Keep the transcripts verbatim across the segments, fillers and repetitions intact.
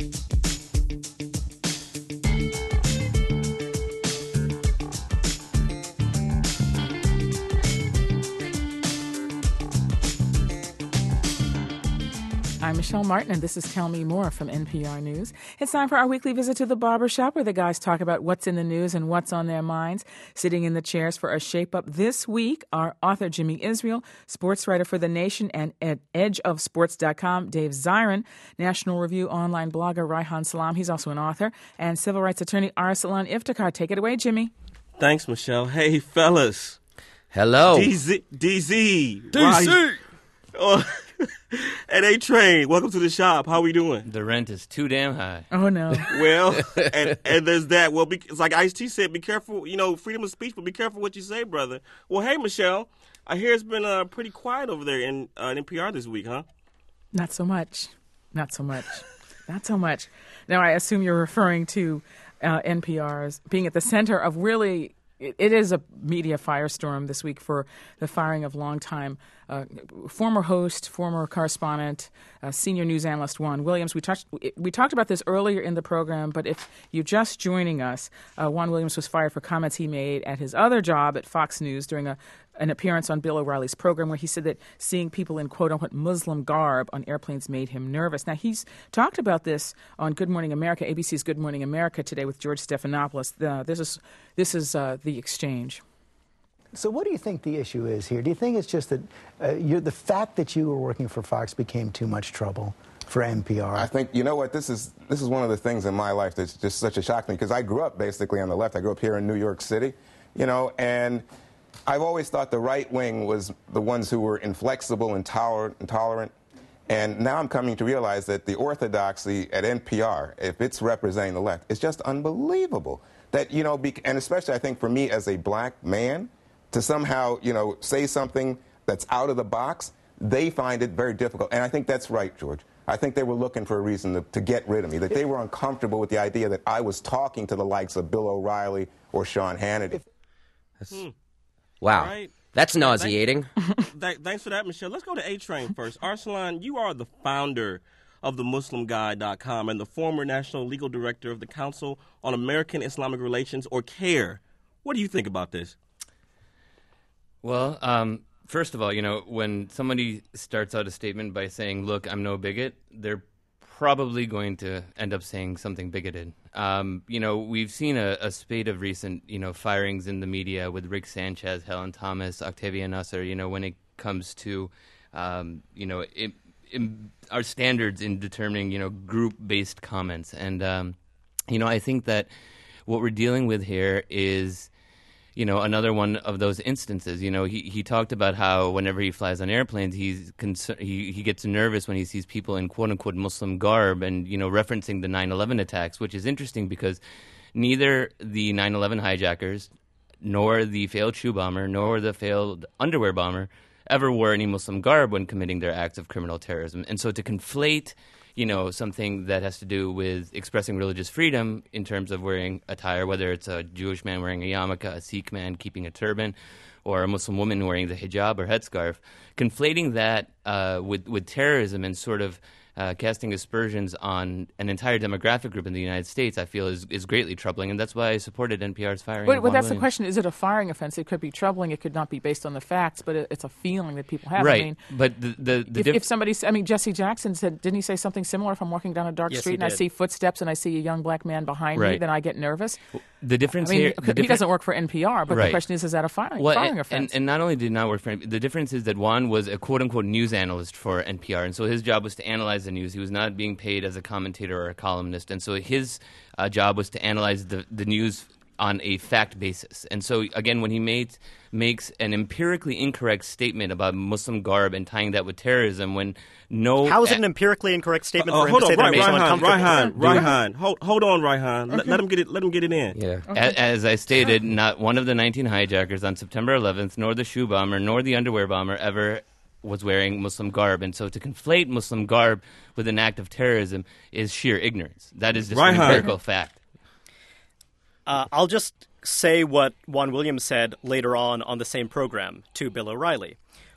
I'm Michelle Martin, and this is Tell Me More from N P R News. It's time for our weekly visit to the barbershop, where the guys talk about what's in the news and what's on their minds. Sitting in the chairs for a shape-up this week are author Jimmy Israel, sports writer for The Nation and at edge of sports dot com, Dave Zirin, National Review online blogger Reihan Salam, he's also an author, and civil rights attorney Arsalan Iftikhar. Take it away, Jimmy. Thanks, Michelle. Hey, fellas. Hello. D Z. D Z. D Z. Oh, at A-Train, welcome to the shop. How we doing? The rent is too damn high. Oh, no. Well, and, and there's that. Well, be, it's like Ice-T said, be careful, you know, freedom of speech, but be careful what you say, brother. Well, hey, Michelle, I hear it's been uh, pretty quiet over there in uh, N P R this week, huh? Not so much. Not so much. Not so much. Now, I assume you're referring to uh, N P R's being at the center of really... It, it is a media firestorm this week for the firing of longtime uh, former host, former correspondent, uh, senior news analyst Juan Williams. We touched, we talked about this earlier in the program, but if you're just joining us, uh, Juan Williams was fired for comments he made at his other job at Fox News during a an appearance on Bill O'Reilly's program, where he said that seeing people in quote-unquote Muslim garb on airplanes made him nervous. Now, he's talked about this on Good Morning America, A B C's Good Morning America today with George Stephanopoulos. Uh, this is, this is uh, the exchange. So what do you think the issue is here? Do you think it's just that uh, you're, the fact that you were working for Fox became too much trouble for N P R? I think, you know what, this is this is one of the things in my life that's just such a shock to me, because I grew up basically on the left. I grew up here in New York City, you know, and I've always thought the right wing was the ones who were inflexible, intolerant, intolerant. And now I'm coming to realize that the orthodoxy at N P R, if it's representing the left, is just unbelievable. That, you know, be, and especially I think for me as a black man, to somehow, you know, say something that's out of the box, they find it very difficult. And I think that's right, George. I think they were looking for a reason to, to get rid of me, that they were uncomfortable with the idea that I was talking to the likes of Bill O'Reilly or Sean Hannity. Hmm. Wow. Right. That's nauseating. Th- thanks for that, Michelle. Let's go to A-Train first. Arsalan, you are the founder of the Muslim Guide dot com and the former national legal director of the Council on American Islamic Relations, or CAIR. What do you think about this? Well, um, first of all, you know, when somebody starts out a statement by saying, look, I'm no bigot, they're probably going to end up saying something bigoted. Um, you know, we've seen a, a spate of recent, you know, firings in the media with Rick Sanchez, Helen Thomas, Octavia Nasser, you know, when it comes to, um, you know, it, it, our standards in determining, you know, group-based comments. And, um, you know, I think that what we're dealing with here is, you know, another one of those instances. You know, he, he talked about how whenever he flies on airplanes, he's concern- he, he gets nervous when he sees people in quote-unquote Muslim garb and, you know, referencing the nine eleven attacks, which is interesting because neither the nine eleven hijackers nor the failed shoe bomber nor the failed underwear bomber ever wore any Muslim garb when committing their acts of criminal terrorism. And so to conflate, you know, something that has to do with expressing religious freedom in terms of wearing attire, whether it's a Jewish man wearing a yarmulke, a Sikh man keeping a turban, or a Muslim woman wearing the hijab or headscarf, conflating that uh, with, with terrorism and sort of uh, casting aspersions on an entire demographic group in the United States, I feel is, is greatly troubling, and that's why I supported N P R's firing. But, of but Juan that's Williams. the question. Is it a firing offense? It could be troubling. It could not be based on the facts, but it, it's a feeling that people have. Right, I mean, but the, the, the if, diff- if somebody, I mean, Jesse Jackson said, didn't he say something similar? If I'm walking down a dark Yes, street he and I did. see footsteps and I see a young black man behind me, Right. then I get nervous. the difference I mean, here... he the difference- doesn't work for N P R, but the Right. question is, is that a firing, Well, firing and, offense? and, and not only did not work for the difference is that Juan was a quote-unquote news analyst for N P R, and so his job was to analyze the news. He was not being paid as a commentator or a columnist, and so his uh, job was to analyze the, the news on a fact basis. And so, again, when he made, makes an empirically incorrect statement about Muslim garb and tying that with terrorism, when no... How is it an empirically incorrect statement Uh, for him hold to on, say that Ryan, makes him Ryan, uncomfortable? Ryan, Ryan, hold, hold on, Ryan. Let, let him get it. Let him get it in. Yeah. A- As I stated, not one of the nineteen hijackers on September eleventh, nor the shoe bomber, nor the underwear bomber ever was wearing Muslim garb. And so to conflate Muslim garb with an act of terrorism is sheer ignorance. That is just Right, an huh? empirical fact. Uh, I'll just say what Juan Williams said later on on the same program to Bill O'Reilly.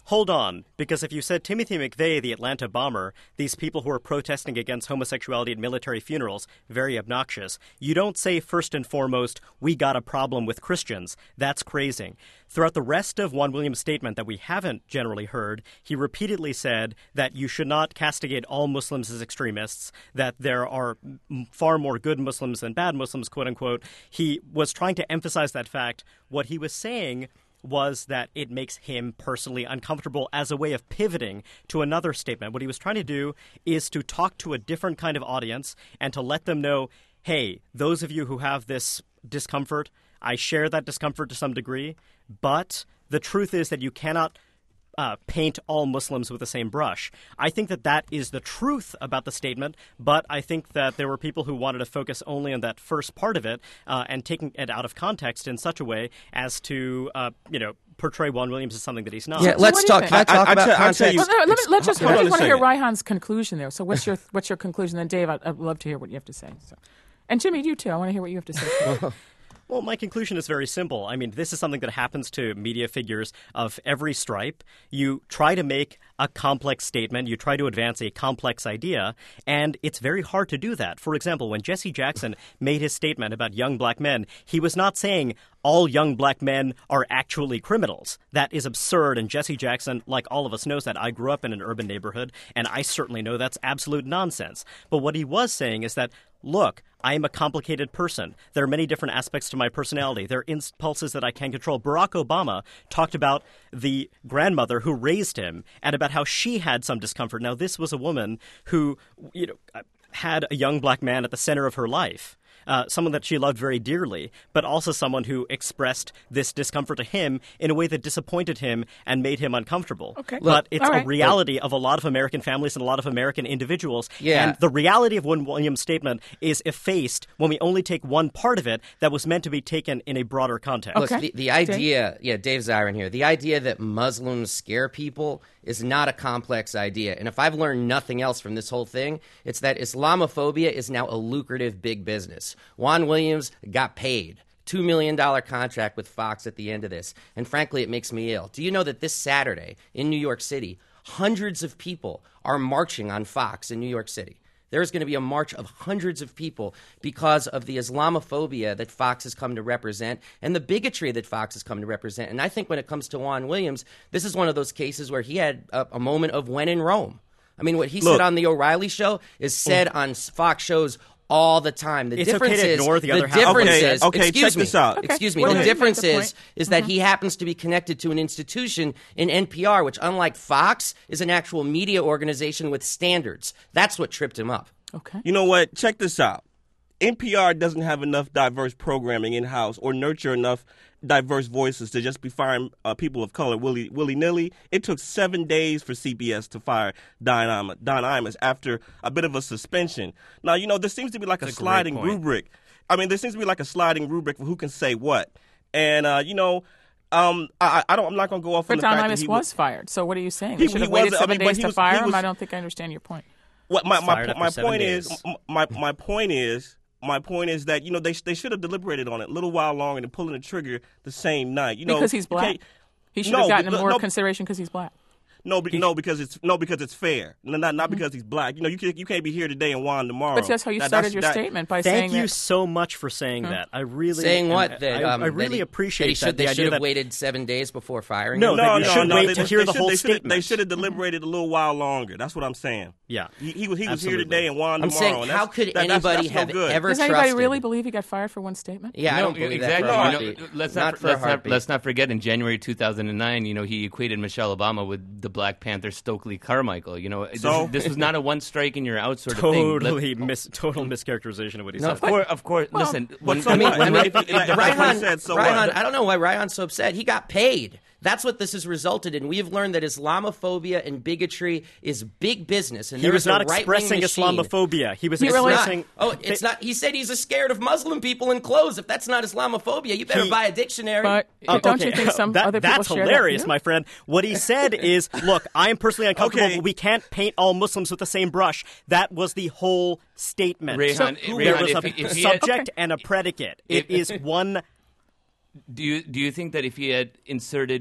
hold on, because if you said Timothy McVeigh, the Atlanta bomber, these people who are protesting against homosexuality at military funerals, very obnoxious, you don't say first and foremost, we got a problem with Christians. That's crazy. Throughout the rest of Juan Williams' statement that we haven't generally heard, he repeatedly said that you should not castigate all Muslims as extremists, that there are far more good Muslims than bad Muslims, quote unquote. He was trying to emphasize that fact. What he was saying was that it makes him personally uncomfortable as a way of pivoting to another statement. What he was trying to do is to talk to a different kind of audience and to let them know, hey, those of you who have this discomfort, I share that discomfort to some degree, but the truth is that you cannot Uh, paint all Muslims with the same brush. I think that that is the truth about the statement, but I think that there were people who wanted to focus only on that first part of it uh, and taking it out of context in such a way as to, uh, you know, portray Juan Williams as something that he's not. Yeah, So let's what do you talk. think? Can I talk I- I about tell- I tell context? you- Well, no, let me, let's just, Hold I on just a want to hear second. Raihan's conclusion there. So what's your what's your conclusion? Then, Dave, I'd, I'd love to hear what you have to say. So. And Jimmy, you too. I want to hear what you have to say. Well, my conclusion is very simple. I mean, this is something that happens to media figures of every stripe. You try to make a complex statement, you try to advance a complex idea, and it's very hard to do that. For example, when Jesse Jackson made his statement about young black men, he was not saying all young black men are actually criminals. That is absurd, and Jesse Jackson, like all of us, knows that. I grew up in an urban neighborhood, and I certainly know that's absolute nonsense. But what he was saying is that, look, I am a complicated person. There are many different aspects to my personality. There are impulses that I can't control. Barack Obama talked about the grandmother who raised him and about how she had some discomfort. Now, this was a woman who, you know, had a young black man at the center of her life. Uh, someone that she loved very dearly, but also someone who expressed this discomfort to him in a way that disappointed him and made him uncomfortable. Okay. But Look, it's all a right. reality of a lot of American families and a lot of American individuals. Yeah. And the reality of Juan Williams' statement is effaced when we only take one part of it that was meant to be taken in a broader context. Look, Okay. the, the idea, yeah, Dave Zirin here, the idea that Muslims scare people is not a complex idea. And if I've learned nothing else from this whole thing, it's that Islamophobia is now a lucrative big business. Juan Williams got paid. two million dollars contract with Fox at the end of this. And frankly, it makes me ill. Do you know that this Saturday in New York City, hundreds of people are marching on Fox in New York City? There's going to be a march of hundreds of people because of the Islamophobia that Fox has come to represent and the bigotry that Fox has come to represent. And I think when it comes to Juan Williams, this is one of those cases where he had a, a moment of when in Rome. I mean, what he Look. said on the O'Reilly show is said on Fox shows all the time. The It's okay difference to is ignore the other half. difference Okay, is okay, excuse check me, this out. Okay. excuse me. Well, the you difference made the is point. is that he happens to be connected to an institution in N P R, which, unlike Fox, is an actual media organization with standards. That's what tripped him up. Okay. You know what? Check this out. N P R doesn't have enough diverse programming in-house or nurture enough diverse voices to just be firing uh, people of color willy, willy-nilly. It took seven days for C B S to fire Don, Im- Don Imus after a bit of a suspension. Now, you know, there seems to be like a, That's a great sliding point. rubric. I mean, there seems to be like a sliding rubric for who can say what. And, uh, you know, um, I, I don't, I'm not going to go off on But the Don fact that Imus he was fired. So what are you saying? He- They should he have waited was- I seven mean, but days he to was- fire he him? was- I don't think I understand your point. What my my, Fired po- after my seven point days. is my my point is my point is that you know they sh- they should have deliberated on it a little while longer than pulling the trigger the same night. You know Because he's you black? can't- He should No, have gotten but- more no, consideration because he's black. No, be, no, because it's no because it's fair. No, not not because he's black. You know, you can, you can't be here today and Juan tomorrow. But that's how you That- started that's- your that- statement by saying Thank you that. so much for saying that. I really Saying and what? That, I, um, I that really he- appreciate that he should, that. they the idea should have that waited seven days before firing No, him. that No, you no, should no. wait they, to they hear the should- whole they should- They statement. should have deliberated a little while longer. That's what I'm saying. Yeah. He, he was he was Absolutely. here today and Juan I'm tomorrow. saying, and how that's- could that- that's- anybody that's no have good. ever Does anybody trusted? really believe he got fired for one statement? Yeah, I No, don't believe exactly. that for a You heartbeat. know, let's not, not, for a let's not heartbeat. let's not forget in January two thousand nine, you know, he equated Michelle Obama with the Black Panther Stokely Carmichael. You know, So? this, this was not a one strike and you're out sort of thing. Let- Totally mis- total mischaracterization of what he No, said. Of course, of course. Well, listen, but when, so I mean, what? I mean, If- if- if that's what he Raihan, said, so Raihan, what? I don't know why Raihan's so upset. He got paid. That's what this has resulted in. We have learned that Islamophobia and bigotry is big business. And He there was is a not right-wing expressing machine. Islamophobia. He was He really- expressing. Oh, it's not. He said he's scared of Muslim people in clothes. If that's not Islamophobia, you better He- buy a dictionary. But Oh, don't you okay. think some that, other people that's share hilarious, that? my friend. What he said is, look, I am personally uncomfortable, Okay. but we can't paint all Muslims with the same brush. That was the whole statement. Rayhan- So, Rayhan, there was if a he- if he had- subject and a predicate. It If- is one. do you do you think that if he had inserted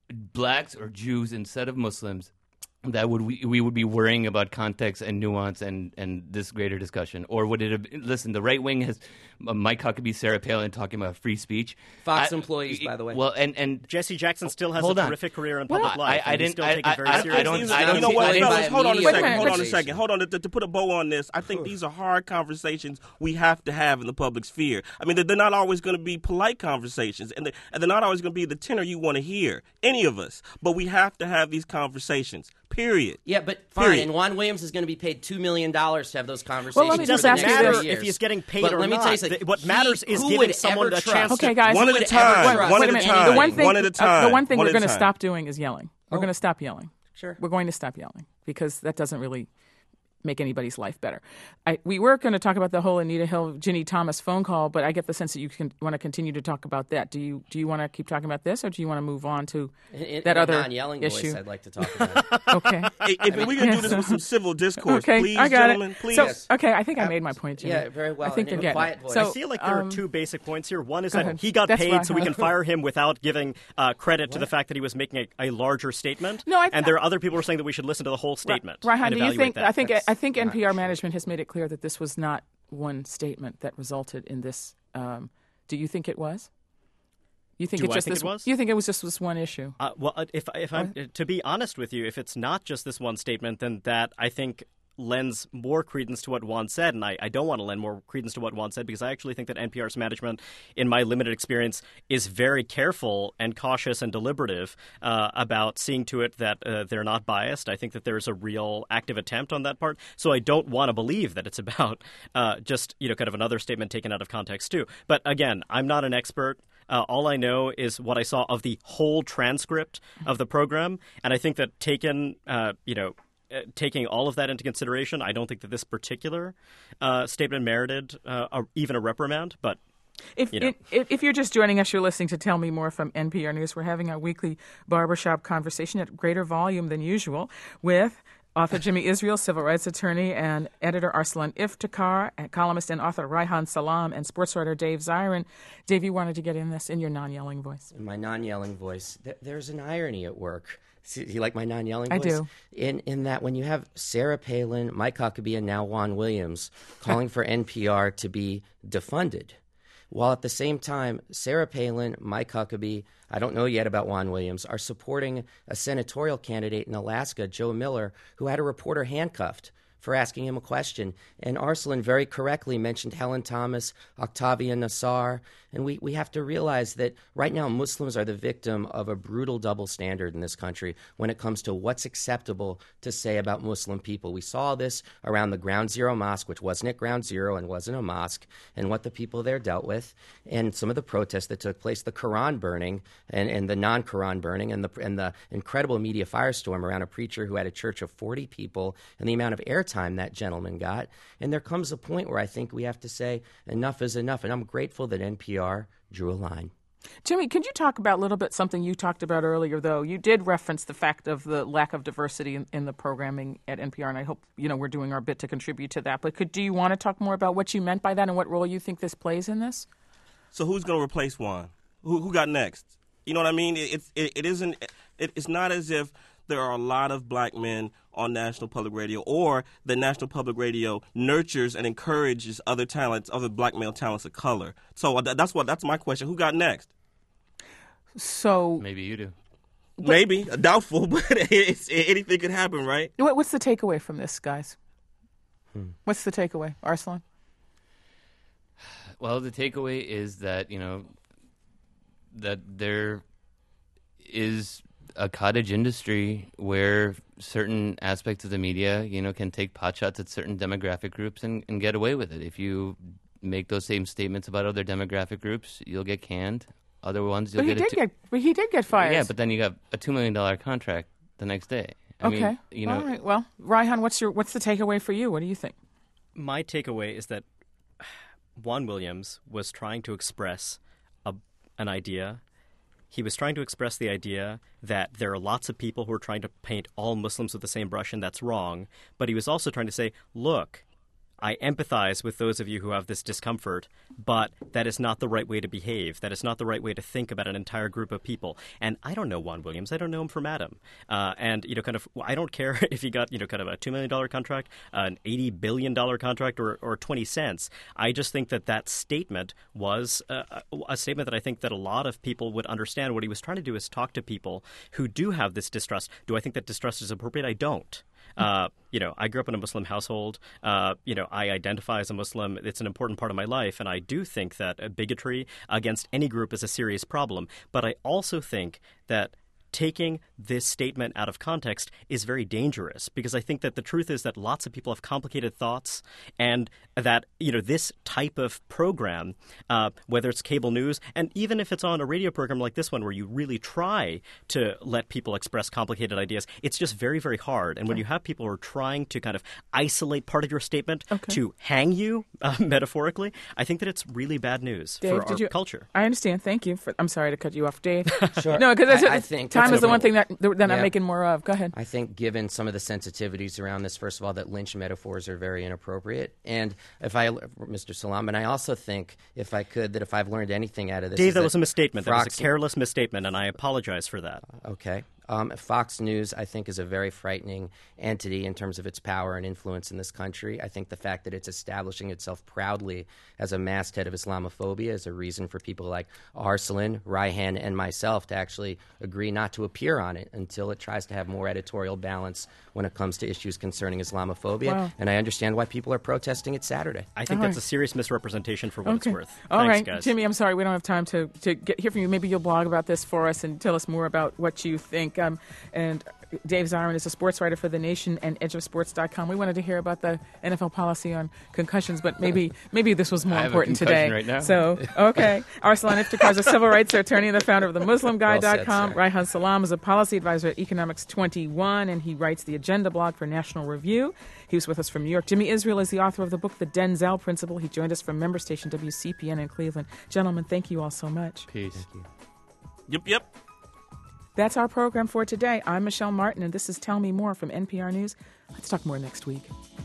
blacks or Jews instead of Muslims, that would we, we would be worrying about context and nuance and, and this greater discussion? Or would it have, listen, the right wing has uh, Mike Huckabee, Sarah Palin talking about free speech. Fox I, employees, by the way. Well, and, and Jesse Jackson still has hold a on. terrific career in public Well, life. I- I and we didn't- still I- take I- it very I- I seriously. don't- These I are- don't you know see what, why fellas, by hold on a media second, hold on a organization. second, hold on. To, to put a bow on this, I think these are hard conversations we have to have in the public sphere. I mean, they're, they're not always going to be polite conversations, and they're, and they're not always going to be the tenor you want to hear, any of us. But we have to have these conversations, period. Yeah, but fine. Period. And Juan Williams is going to be paid two million dollars to have those conversations. Well, let me It just for the doesn't ask next you matter three this. if years. he's getting paid But or let me not. tell you something. Th- What He- matters is who giving would someone ever a trust chance Okay, to guys. One at a Who would ever time. trust One at Wait a a minute. time. The one thing, One at a uh, time. the one thing One we're at a going to time. stop doing is yelling. We're going to stop yelling. Sure. We're going to stop yelling because that doesn't really make anybody's life better. I, we were going to talk about the whole Anita Hill, Ginny Thomas phone call, but I get the sense that you can, want to continue to talk about that. Do you do you want to keep talking about this, or do you want to move on to In, in, that in other a non-yelling issue? voice, I'd like to talk about it. Okay. If, if we can do this with some civil discourse, Okay, please, I got gentlemen, it. please. So, okay, I think I made my point, Jimmy. Yeah, very well, I think and you're in a getting quiet it. voice. So, I feel like there um, are two basic points here. One is go that ahead. he got That's paid, so we right. can fire him without giving uh, credit to the fact that he was making a, a larger statement. No, I- and there are other people who are saying that we should listen to the whole statement. Raihan, and do you evaluate think? that. I think That's I think not N P R true. management has made it clear that this was not one statement that resulted in this. Um, do you think it was? You think Do it's I just think this? it was? You think it was just this one issue? Uh, well, uh, if if I'm to be honest with you, if it's not just this one statement, then that I think lends more credence to what Juan said, and I, I don't want to lend more credence to what Juan said because I actually think that N P R's management, in my limited experience, is very careful and cautious and deliberative uh, about seeing to it that uh, they're not biased. I think that there's a real active attempt on that part, so I don't want to believe that it's about uh, just you know kind of another statement taken out of context too. But again, I'm not an expert. Uh, all I know is what I saw of the whole transcript of the program, and I think that taken, uh, you know. Uh, taking all of that into consideration, I don't think that this particular uh, statement merited uh, a, even a reprimand. But If, you know. if if you're just joining us, you're listening to Tell Me More from N P R News. We're having a weekly barbershop conversation at greater volume than usual with author Jimmy Israel, civil rights attorney, and editor Arslan Iftikhar, and columnist and author Raihan Salam, and sports writer Dave Zirin. Dave, you wanted to get in this in your non-yelling voice. In my non-yelling voice, th- there's an irony at work. See, you like my non-yelling I voice? do. In in that when you have Sarah Palin, Mike Huckabee, and now Juan Williams calling for N P R to be defunded, while at the same time Sarah Palin, Mike Huckabee, I don't know yet about Juan Williams, are supporting a senatorial candidate in Alaska, Joe Miller, who had a reporter handcuffed for asking him a question. And Arslan very correctly mentioned Helen Thomas, Octavia Nassar. And we, we have to realize that right now Muslims are the victim of a brutal double standard in this country when it comes to what's acceptable to say about Muslim people. We saw this around the Ground Zero Mosque, which wasn't at Ground Zero and wasn't a mosque, and what the people there dealt with, and some of the protests that took place, the Quran burning and, and the non-Quran burning, and the, and the incredible media firestorm around a preacher who had a church of forty people, and the amount of airtime that gentleman got. And there comes a point where I think we have to say enough is enough, and I'm grateful that N P R drew a line. Jimmy, could you talk about a little bit something you talked about earlier, though? You did reference the fact of the lack of diversity in, in the programming at N P R, and I hope you know we're doing our bit to contribute to that. But could do you want to talk more about what you meant by that and what role you think this plays in this? So who's going to replace Juan? Who, who got next? You know what I mean? It, it, it isn't. It, it's not as if there are a lot of black men on National Public Radio, or the National Public Radio nurtures and encourages other talents, other black male talents of color. So that's what that's my question. Who got next? So maybe you do. Maybe doubtful, but it's, anything could happen, right? what, what's the takeaway from this, guys? Hmm. What's the takeaway, Arslan? Well, the takeaway is that, you know, that there is a cottage industry where certain aspects of the media, you know, can take potshots at certain demographic groups and, and get away with it. If you make those same statements about other demographic groups, you'll get canned. Other ones, you'll But he get did a two- get, but he did get fired. Yeah, but then you got a two million dollar contract the next day. I okay, mean, you know, all right. Well, Raihan, what's your what's the takeaway for you? What do you think? my takeaway is that Juan Williams was trying to express a, an idea. He was trying to express the idea that there are lots of people who are trying to paint all Muslims with the same brush, and that's wrong. But he was also trying to say, look, I empathize with those of you who have this discomfort, but that is not the right way to behave. That is not the right way to think about an entire group of people. And I don't know Juan Williams. I don't know him from Adam. Uh, and, you know, kind of, I don't care if he got, you know, kind of a two million dollars contract, an eighty billion dollars contract, or, or twenty cents. I just think that that statement was a, a statement that I think that a lot of people would understand. What he was trying to do is talk to people who do have this distrust. Do I think that distrust is appropriate? I don't. Uh, you know, I grew up in a Muslim household. Uh, you know, I identify as a Muslim. It's an important part of my life. And I do think that bigotry against any group is a serious problem. But I also think that taking this statement out of context is very dangerous, because I think that the truth is that lots of people have complicated thoughts, and that, you know, this type of program, uh, whether it's cable news, and even if it's on a radio program like this one where you really try to let people express complicated ideas, it's just very, very hard. And when you have people who are trying to kind of isolate part of your statement okay. to hang you, uh, metaphorically, I think that it's really bad news Dave, for did our you, culture. I understand. Thank you. For, I'm sorry to cut you off, Dave. Sure. No, because I, I think time is the okay. one thing that, that Yeah. I'm making more of. Go ahead. I think given some of the sensitivities around this, first of all, that lynch metaphors are very inappropriate. And if I, Mister Salam, and I also think, if I could, that if I've learned anything out of this, Dave, is that that was a misstatement. That Fox, was a careless misstatement, and I apologize for that. Okay. Um, Fox News, I think, is a very frightening entity in terms of its power and influence in this country. I think the fact that it's establishing itself proudly as a masthead of Islamophobia is a reason for people like Arsalan, Raihan, and myself to actually agree not to appear on it until it tries to have more editorial balance when it comes to issues concerning Islamophobia. Wow. And I understand why people are protesting it Saturday. I think All that's right. a serious misrepresentation for what Okay. it's worth. All Thanks, right, guys. Jimmy, I'm sorry we don't have time to, to get hear from you. Maybe you'll blog about this for us and tell us more about what you think. Um, and Dave Zirin is a sports writer for The Nation and edge of sports dot com. We wanted to hear about the N F L policy on concussions, but maybe maybe this was more I have a important concussion today. right now. So, okay. Arsalan Iftikhar is a civil rights attorney and the founder of the Muslim Guy dot com. Well said, Raihan Salam is a policy advisor at Economics twenty-one, and he writes the agenda blog for National Review. He was with us from New York. Jimmy Israel is the author of the book The Denzel Principle. He joined us from member station W C P N in Cleveland. Gentlemen, thank you all so much. Peace. Yep, yep. That's our program for today. I'm Michelle Martin, and this is Tell Me More from N P R News. Let's talk more next week.